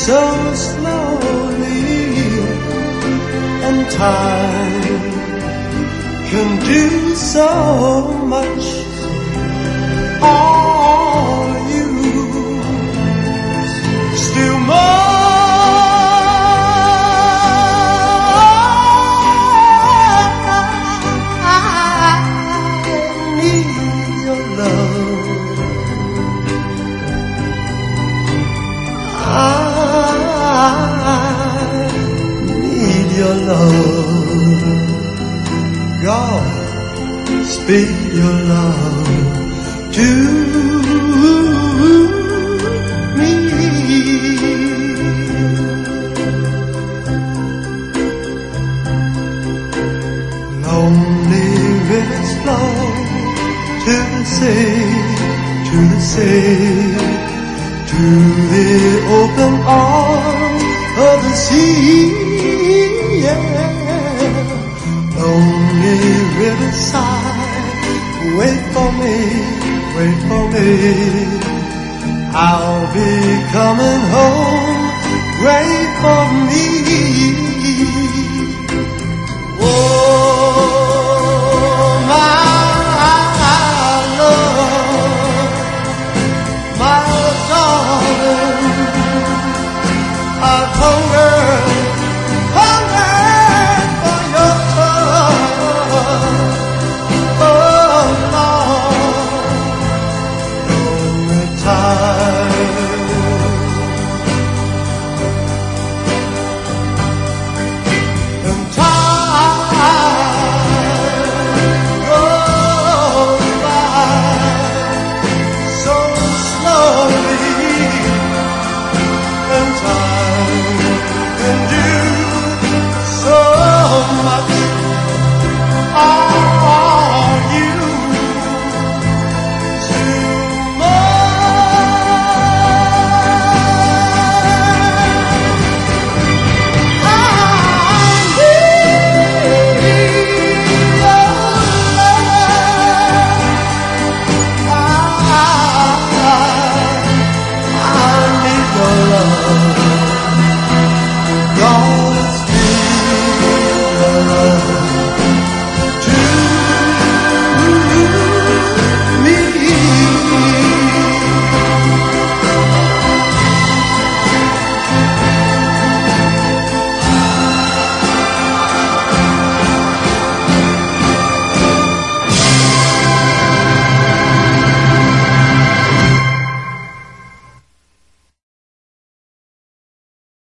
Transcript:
so slowly, and time can do so much. All you still more. Your love, God, speak your love to me. Lonely rivers flow to the sea, to the sea, to the open arms of the sea. Yeah, lonely riverside, wait for me, wait for me. I'll be coming home, wait for me.